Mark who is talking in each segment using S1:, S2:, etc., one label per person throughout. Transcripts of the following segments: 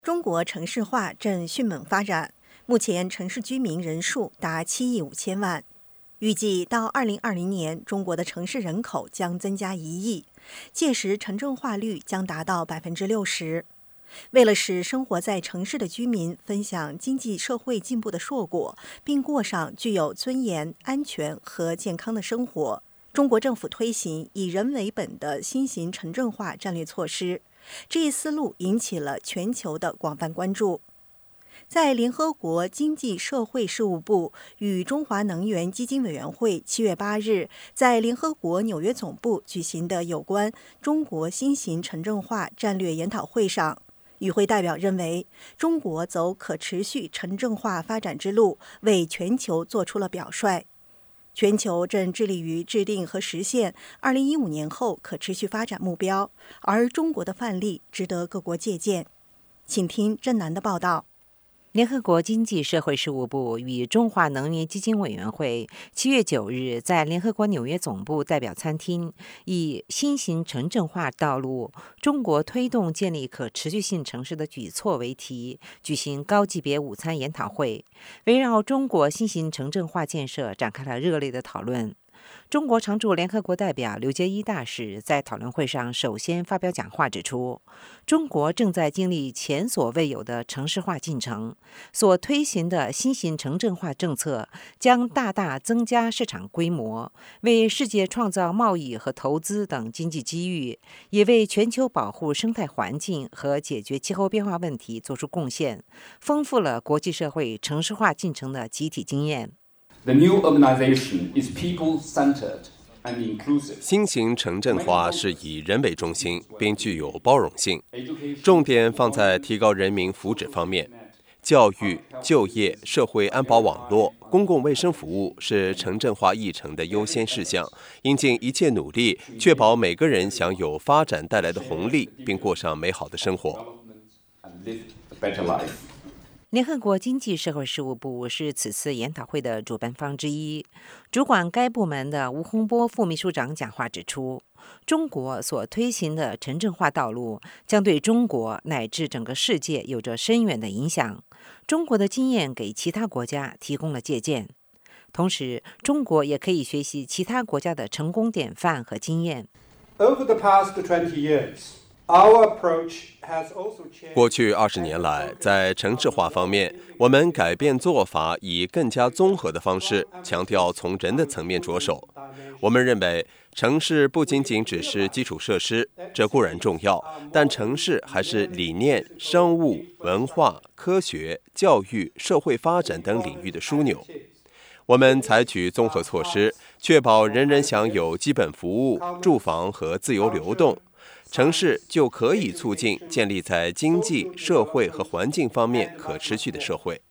S1: 中国城市化正迅猛发展，目前城市居民人数达7亿5千万。预计到2020年，中国的城市人口将增加1亿，届时城镇化率将达到60%。为了使生活在城市的居民分享经济社会进步的硕果，并过上具有尊严、安全和健康的生活，中国政府推行以人为本的新型城镇化战略措施。这一思路引起了全球的广泛关注。在联合国经济社会事务部与中华能源基金委员会7月8日在联合国纽约总部举行的有关中国新型城镇化战略研讨会上，与会代表认为，中国走可持续城镇化发展之路，为全球做出了表率。全球正致力于制定和实现2015年后可持续发展目标，而中国的范例值得各国借鉴。请听郑楠的报道。
S2: 联合国经济社会事务部与中华能源基金委员会7月9日在联合国纽约总部代表餐厅，以新型城镇化道路，中国推动建立可持续性城市的举措为题，举行高级别午餐研讨会，围绕中国新型城镇化建设展开了热烈的讨论。中国常驻联合国代表刘结一大使在讨论会上首先发表讲话，指出，中国正在经历前所未有的城市化进程，所推行的新型城镇化政策将大大增加市场规模，为世界创造贸易和投资等经济机遇，也为全球保护生态环境和解决气候变化问题做出贡献，丰富了国际社会城市化进程的集体经验。
S3: The new urbanization is people-centered and inclusive.
S4: 新型城镇化是以人为中心，并具有包容性，重点放在提高人民福祉方面。教育、就业、社会安保网络、公共卫生服务是城镇化议程的优先事项，应尽一切努力，确保每个人享有发展带来的红利，并过上美好的生活。
S2: 联合国经济社会事务部是此次研讨会的主办方之一，主管该部门的吴洪波副秘书长讲话指出，中国所推行的城镇化道路将对中国乃至整个世界有着深远的影响，中国的经验给其他国家提供了借鉴，同时中国也可以学习其他国家的成功典范和经验。
S5: Over the past 20 years,
S4: 过去20年来，在城市化方面，我们改变做法，以更加综合的方式，强调从人的层面着手。我们认为，城市不仅仅只是基础设施，这固然重要，但城市还是理念、生物、文化、科学、教育、社会发展等领域的枢纽。我们采取综合措施，确保人人享有基本服务、住房和自由流动。城市就可以促进建立在经济、社会和环境方面可持续的社会。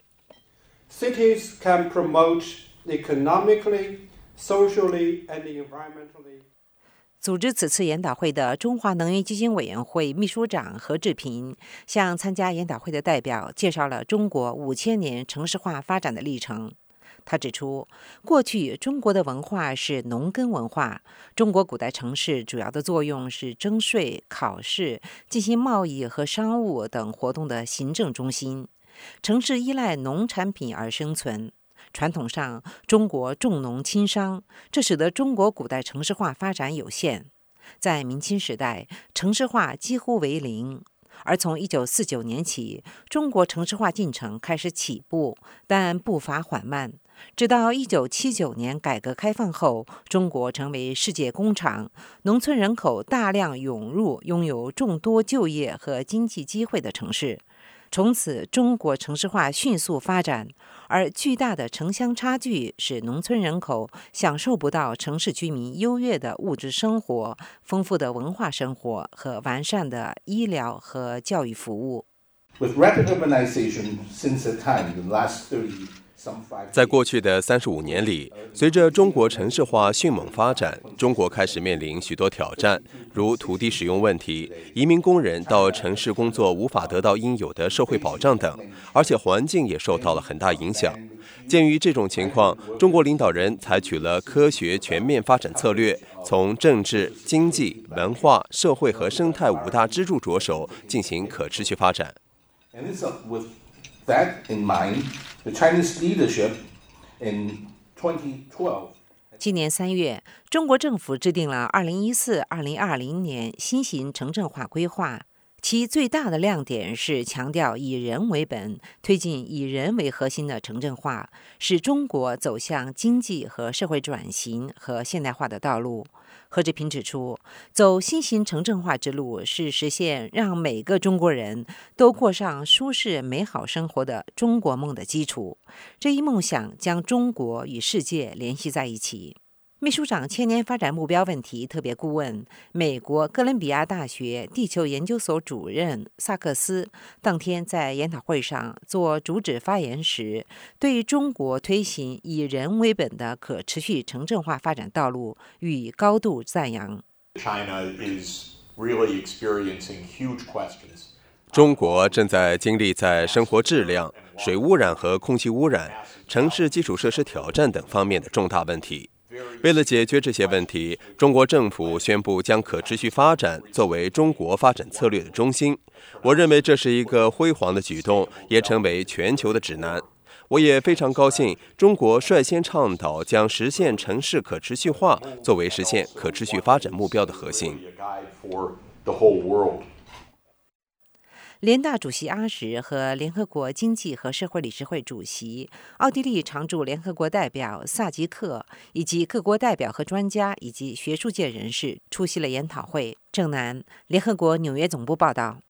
S5: Cities can promote economically, socially, and environmentally.
S2: 组织此次研讨会的中华能源基金委员会秘书长何志平向参加研讨会的代表介绍了中国5000年城市化发展的历程。他指出，过去中国的文化是农耕文化，中国古代城市主要的作用是征税、考试、进行贸易和商务等活动的行政中心。城市依赖农产品而生存。传统上，中国重农轻商，这使得中国古代城市化发展有限。在明清时代，城市化几乎为零。而从1949年起，中国城市化进程开始起步，但步伐缓慢。直到1979年改革开放后，中国成为世界工厂，农村人口大量涌入拥有众多就业和经济机会的城市。从此，中国城市化迅速发展，而巨大的城乡差距使农村人口享受不到城市居民优越的物质生活、丰富的文化生活和完善的医疗和教育服务。
S3: With rapid urbanization since the time in the last
S4: 在过去的35年里，随着中国城市化迅猛发展，中国开始面临许多挑战，如土地使用问题、移民工人到城市工作无法得到应有的社会保障等，而且环境也受到了很大影响。鉴于这种情况，中国领导人采取了科学全面发展策略，从政治、经济、文化、社会和生态5大支柱着手进行可持续发展。
S6: And it's with that in mind, the Chinese leadership in 2012.
S2: 今年3月，中国政府制定了2014-2020年新型城镇化规划，其最大的亮点是强调以人为本，推进以人为核心的城镇化，使中国走向经济和社会转型和现代化的道路。贺志平指出，走新型城镇化之路是实现让每个中国人都过上舒适美好生活的中国梦的基础。这一梦想将中国与世界联系在一起。秘书长千年发展目标问题特别顾问、美国哥伦比亚大学地球研究所主任萨克斯当天在研讨会上做主旨发言时，对中国推行以人为本的可持续城镇化发展道路予以高度赞扬。
S4: 中国正在经历在生活质量、水污染和空气污染、城市基础设施挑战等方面的重大问题。为了解决这些问题，中国政府宣布将可持续发展作为中国发展策略的中心。我认为这是一个辉煌的举动，也成为全球的指南。我也非常高兴，中国率先倡导将实现城市可持续化作为实现可持续发展目标的核心。
S2: 联大主席阿什和联合国经济和社会理事会主席、奥地利常驻联合国代表萨吉克以及各国代表和专家以及学术界人士出席了研讨会。郑南，联合国纽约总部报道。